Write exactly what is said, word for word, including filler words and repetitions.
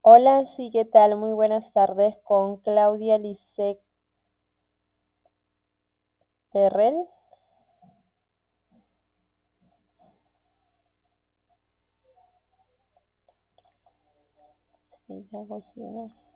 Hola, sí, ¿qué tal? Muy buenas tardes con Claudia Lisset Terrell. Sí, ya cocina.